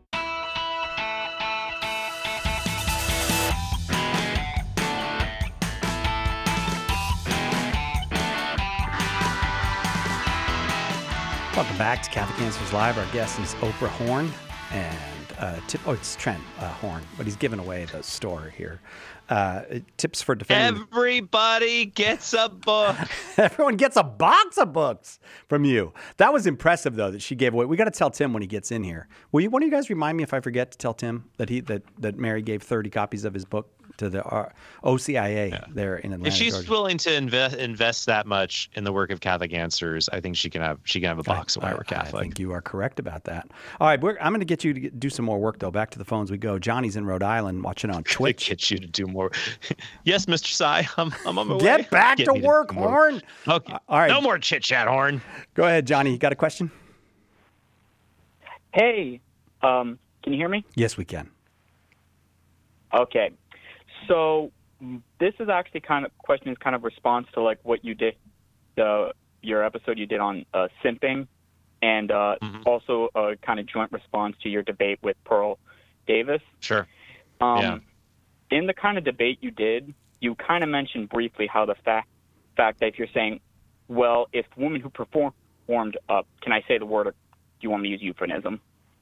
S1: Welcome back to Catholic Answers Live. Our guest is Oprah Horn and it's Trent Horn, but he's giving away the store here. Tips for defending.
S14: Everybody gets a book.
S1: Everyone gets a box of books from you. That was impressive, though, that she gave away. We got to tell Tim when he gets in here. Will one of you guys remind me if I forget to tell Tim that Mary gave 30 copies of his book to the OCIA there in Atlanta,
S14: If she's
S1: Georgia.
S14: willing to invest that much in the work of Catholic Answers, I think she can have a box of Why We're Catholic.
S1: I think you are correct about that. All right, I'm going to get you to do some more work, though. Back to the phones we go. Johnny's in Rhode Island watching on Twitch.
S14: Get you to do more. Yes, Mr. Cy, I'm on my way.
S1: Get back to work, Horn.
S14: Okay.
S1: All right.
S14: No more chit chat, Horn.
S1: Go ahead, Johnny. You got a question?
S10: Hey, can you hear me?
S1: Yes, we can.
S10: Okay. So this is actually kind of response to like what you did, your episode you did on simping, and also a kind of joint response to your debate with Pearl Davis.
S14: Sure.
S10: In the kind of debate you did, you kind of mentioned briefly how the fact that if you're saying, well, if women who performed, can I say the word, or do you want me to use euphemism?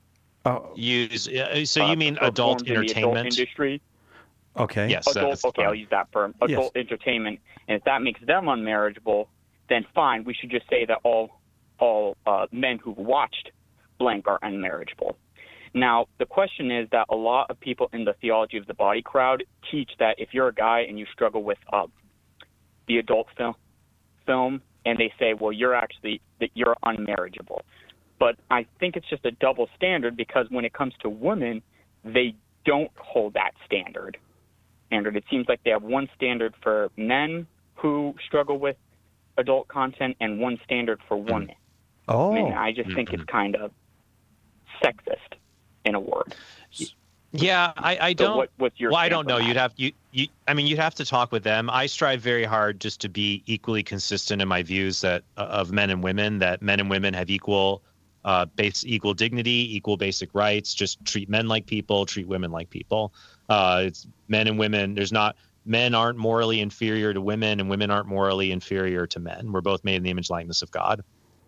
S14: So you mean adult entertainment?
S10: In the adult industry.
S1: Okay.
S14: Yes.
S10: I'll use that term. Adult entertainment, and if that makes them unmarriageable, then fine. We should just say that all men who've watched blank are unmarriageable. Now, the question is that a lot of people in the theology of the body crowd teach that if you're a guy and you struggle with the adult film, and they say, well, you're unmarriageable. But I think it's just a double standard, because when it comes to women, they don't hold that standard. It seems like they have one standard for men who struggle with adult content and one standard for women.
S1: Oh.
S10: I just think it's kind of sexist, in a word.
S14: Yeah, I don't.
S10: What's your?
S14: Well, I don't know. You'd have to talk with them. I strive very hard just to be equally consistent in my views that of men and women. That men and women have equal dignity, equal basic rights. Just treat men like people, treat women like people. It's men and women. Men aren't morally inferior to women, and women aren't morally inferior to men. We're both made in the image and likeness of God.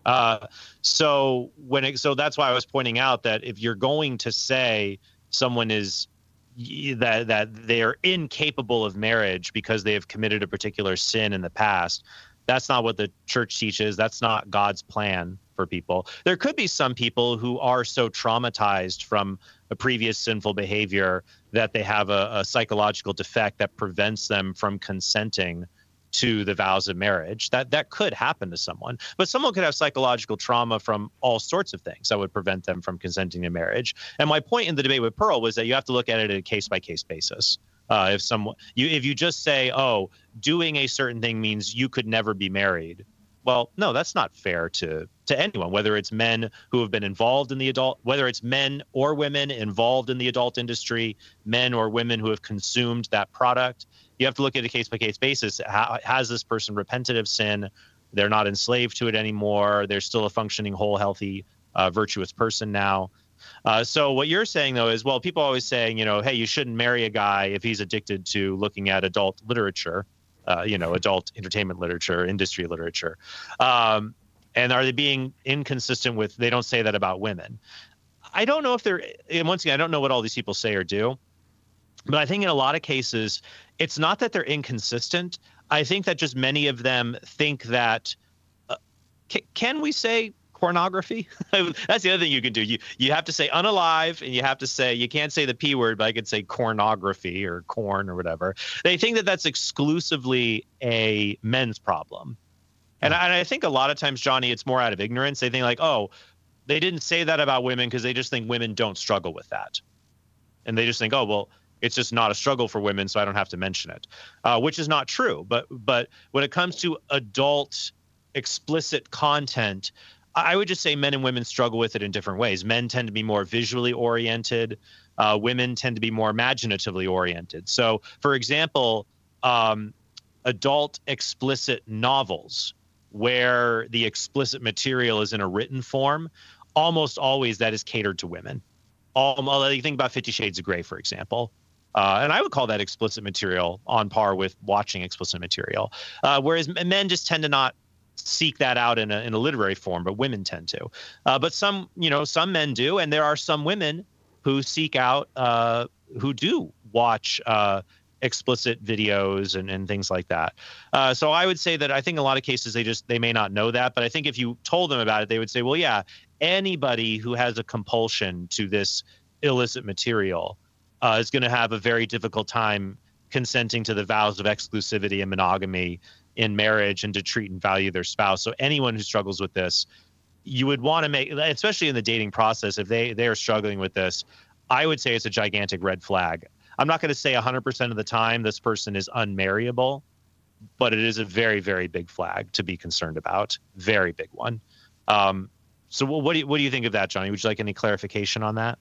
S14: So that's why I was pointing out that if you're going to say someone is that they are incapable of marriage because they have committed a particular sin in the past, that's not what the church teaches. That's not God's plan for people. There could be some people who are so traumatized from a previous sinful behavior that they have a psychological defect that prevents them from consenting to the vows of marriage. That could happen to someone, but someone could have psychological trauma from all sorts of things that would prevent them from consenting to marriage. And my point in the debate with Pearl was that you have to look at it on a case-by-case basis. If you just say, oh, doing a certain thing means you could never be married, well, no, that's not fair to anyone, whether it's men who have been involved in whether it's men or women involved in the adult industry, men or women who have consumed that product. You have to look at a case-by-case basis. Has this person repented of sin? They're not enslaved to it anymore. They're still a functioning, whole, healthy, virtuous person now. So what you're saying, though, is, well, people always saying, hey, you shouldn't marry a guy if he's addicted to looking at adult literature, adult entertainment literature, industry literature. And are they being inconsistent with, they don't say that about women. I don't know if and once again, I don't know what all these people say or do, but I think in a lot of cases, it's not that they're inconsistent. I think that just many of them think that, can we say pornography? That's the other thing you can do. You have to say unalive, and you have to say, you can't say the P word, but I could say pornography or corn or whatever. They think that that's exclusively a men's problem. And I think a lot of times, Johnny, it's more out of ignorance. They think like, oh, they didn't say that about women because they just think women don't struggle with that. And they just think, oh, well, it's just not a struggle for women, so I don't have to mention it, which is not true. But when it comes to adult explicit content, I would just say men and women struggle with it in different ways. Men tend to be more visually oriented. Women tend to be more imaginatively oriented. So, for example, adult explicit novels where the explicit material is in a written form, almost always that is catered to women. You think about 50 Shades of Grey, for example. And I would call that explicit material on par with watching explicit material. Whereas men just tend to not seek that out in a literary form, but women tend to. But some men do, and there are some women who seek out, who do watch explicit videos and things like that. So I would say that I think in a lot of cases they may not know that, but I think if you told them about it, they would say, well, yeah, anybody who has a compulsion to this illicit material is going to have a very difficult time consenting to the vows of exclusivity and monogamy in marriage and to treat and value their spouse. So anyone who struggles with this, you would want to make, especially in the dating process, if they are struggling with this, I would say it's a gigantic red flag. I'm not going to say 100% of the time this person is unmarriable, but it is a very, very big flag to be concerned about. Very big one. So what do you think of that, Johnny? Would you like any clarification on that?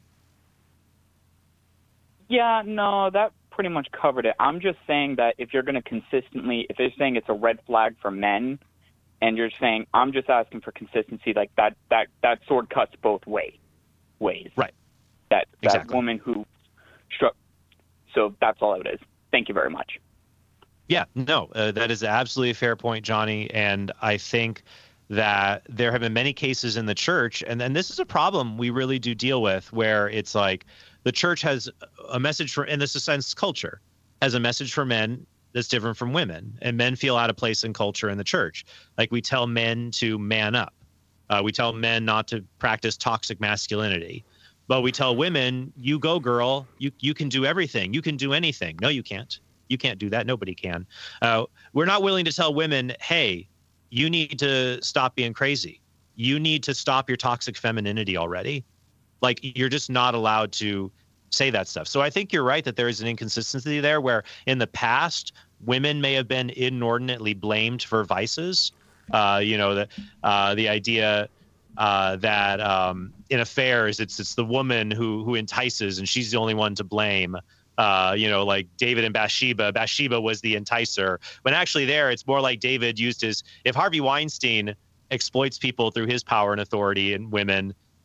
S10: Yeah, no, that pretty much covered it. I'm just saying that if you're going to if they're saying it's a red flag for men, and you're saying, I'm just asking for consistency, like that sword cuts both ways.
S14: Right.
S10: That
S14: exactly.
S10: Woman who struck. So that's all it is. Thank you very much.
S14: Yeah, no, that is absolutely a fair point, Johnny. And I think that there have been many cases in the church, and this is a problem we really do deal with, where it's like the church has a message for, and this is sense culture, has a message for men that's different from women, and men feel out of place in culture in the church. Like we tell men to man up. We tell men not to practice toxic masculinity. But we tell women, you go, girl, you can do everything. You can do anything. No, you can't. You can't do that. Nobody can. We're not willing to tell women, hey, you need to stop being crazy. You need to stop your toxic femininity already. Like, you're just not allowed to say that stuff. So I think you're right that there is an inconsistency there where in the past, women may have been inordinately blamed for vices. The idea that in affairs, it's the woman who entices and she's the only one to blame. Like David and Bathsheba. Bathsheba was the enticer. When actually there, it's more like David used if Harvey Weinstein exploits people through his power and authority and women,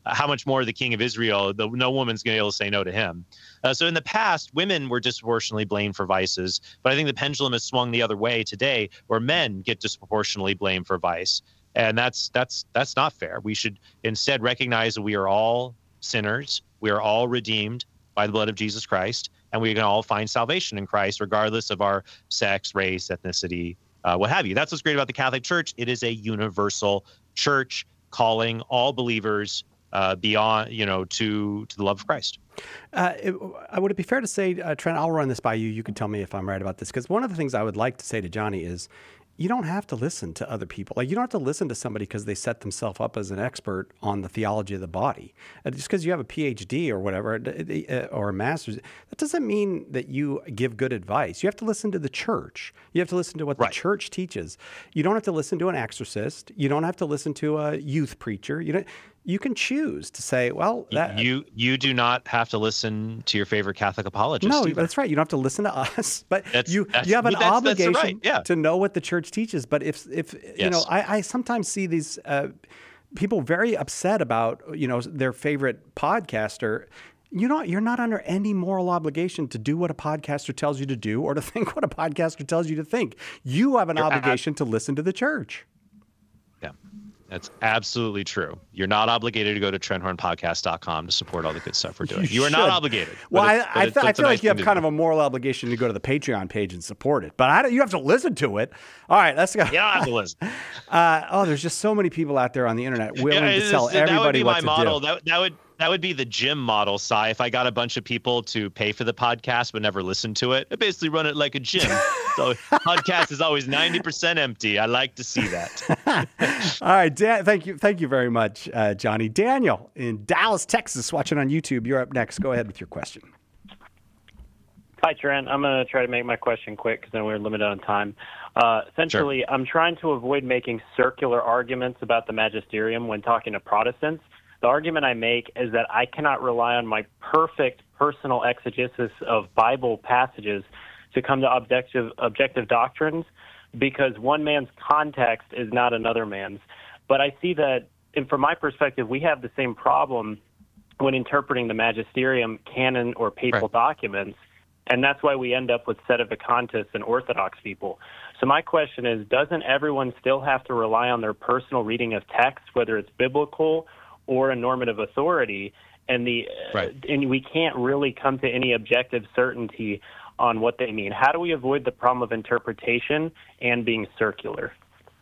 S14: how much more the king of Israel, no woman's going to be able to say no to him. So in the past, women were disproportionately blamed for vices, but I think the pendulum has swung the other way today, where men get disproportionately blamed for vice. And that's not fair. We should instead recognize that we are all sinners. We are all redeemed by the blood of Jesus Christ, and we can all find salvation in Christ, regardless of our sex, race, ethnicity, what have you. That's what's great about the Catholic Church. It is a universal church calling all believers beyond, to the love of Christ.
S1: Would it be fair to say, Trent, I'll run this by you. You can tell me if I'm right about this, because one of the things I would like to say to Johnny is, you don't have to listen to other people. Like, you don't have to listen to somebody because they set themselves up as an expert on the theology of the body. Just because you have a PhD or whatever, or a master's, that doesn't mean that you give good advice. You have to listen to the church. You have to listen to what the church teaches. You don't have to listen to an exorcist. You don't have to listen to a youth preacher. You can choose to say, well,
S14: you do not have to listen to your favorite Catholic apologist.
S1: No,
S14: either.
S1: That's right. You don't have to listen to us, but you have an obligation to know what the church teaches. But if I sometimes see these people very upset about their favorite podcaster. You're not under any moral obligation to do what a podcaster tells you to do or to think what a podcaster tells you to think. You have an obligation to listen to the church.
S14: Yeah. That's absolutely true. You're not obligated to go to TrentHornPodcast.com to support all the good stuff we're doing. You are not obligated.
S1: Well, I feel like you have kind of a moral obligation to go to the Patreon page and support it, but you have to listen to it. All right, let's go.
S14: You don't have to listen.
S1: There's just so many people out there on the internet willing to tell everybody what to
S14: model.
S1: do.
S14: That would be the gym model, Si. If I got a bunch of people to pay for the podcast but never listen to it, I basically run it like a gym. So podcast is always 90% empty. I like to see that.
S1: All right, thank you very much, Johnny. Daniel in Dallas, Texas, watching on YouTube. You're up next. Go ahead with your question.
S19: Hi, Trent. I'm going to try to make my question quick because then we're limited on time. Essentially, sure. I'm trying to avoid making circular arguments about the magisterium when talking to Protestants. The argument I make is that I cannot rely on my perfect personal exegesis of Bible passages to come to objective doctrines, because one man's context is not another man's. But I see that, and from my perspective, we have the same problem when interpreting the magisterium, canon, or papal documents, and that's why we end up with Sedevacantists and Orthodox people. So my question is, doesn't everyone still have to rely on their personal reading of text, whether it's biblical or a normative authority, and and we can't really come to any objective certainty on what they mean? How do we avoid the problem of interpretation and being circular?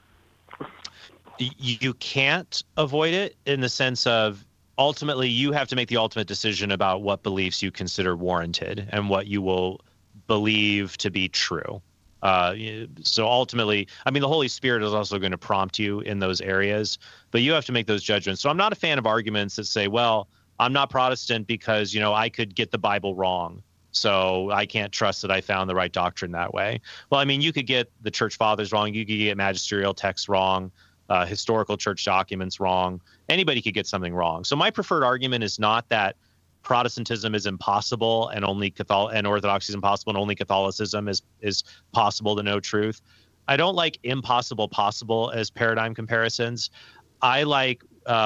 S14: You can't avoid it in the sense of ultimately you have to make the ultimate decision about what beliefs you consider warranted and what you will believe to be true. So ultimately, the Holy Spirit is also going to prompt you in those areas, but you have to make those judgments. So I'm not a fan of arguments that say, well, I'm not Protestant because, I could get the Bible wrong, so I can't trust that I found the right doctrine that way. Well, you could get the church fathers wrong. You could get magisterial texts wrong, historical church documents wrong. Anybody could get something wrong. So my preferred argument is not that Protestantism is impossible and only and Orthodoxy is impossible and only Catholicism is possible to know truth. I don't like impossible possible as paradigm comparisons. I like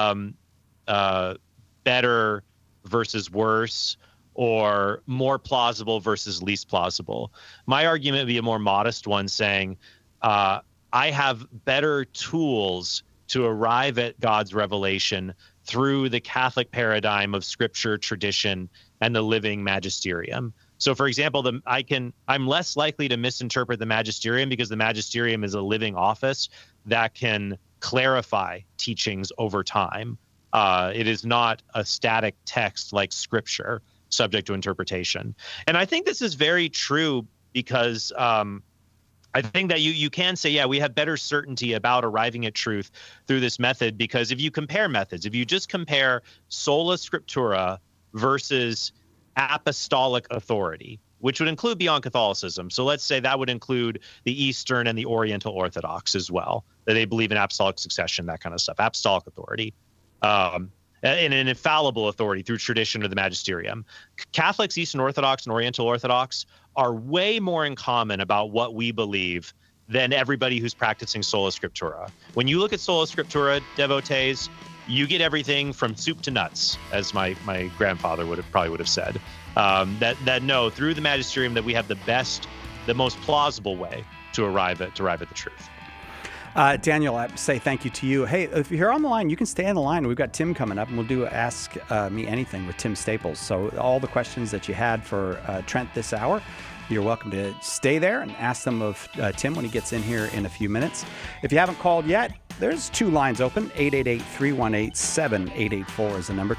S14: better versus worse, or more plausible versus least plausible. My argument would be a more modest one, saying I have better tools to arrive at God's revelation through the Catholic paradigm of scripture, tradition, and the living magisterium. So, for example, I'm less likely to misinterpret the magisterium because the magisterium is a living office that can clarify teachings over time. It is not a static text like scripture, subject to interpretation. And I think this is very true because I think that you can say, yeah, we have better certainty about arriving at truth through this method, because if you compare methods, if you just compare sola scriptura versus apostolic authority, which would include beyond Catholicism. So let's say that would include the Eastern and the Oriental Orthodox as well, that they believe in apostolic succession, that kind of stuff, apostolic authority. And an infallible authority through tradition or the magisterium. Catholics, Eastern Orthodox, and Oriental Orthodox are way more in common about what we believe than everybody who's practicing sola scriptura. When you look at sola scriptura devotees, you get everything from soup to nuts, as my grandfather would have said. That no, through the magisterium, that we have the most plausible way to arrive at the truth.
S1: Daniel, I say thank you to you. Hey, if you're on the line, you can stay on the line. We've got Tim coming up, and we'll do Ask Me Anything with Tim Staples. So all the questions that you had for Trent this hour, you're welcome to stay there and ask them of Tim when he gets in here in a few minutes. If you haven't called yet, there's 2 lines open. 888-318-7884 is the number.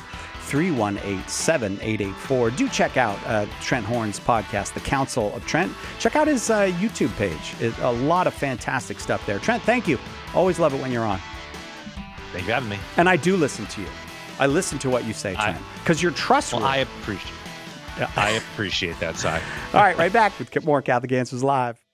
S1: 888-318-7884. Do check out Trent Horn's podcast, The Council of Trent. Check out his YouTube page. A lot of fantastic stuff there. Trent, thank you. Always love it when you're on.
S14: Thank you for having me.
S1: And I do listen to you. I listen to what you say, Trent, because you're trustworthy.
S14: Well, I appreciate that, Si.
S1: All right, right back with more Catholic Answers Live.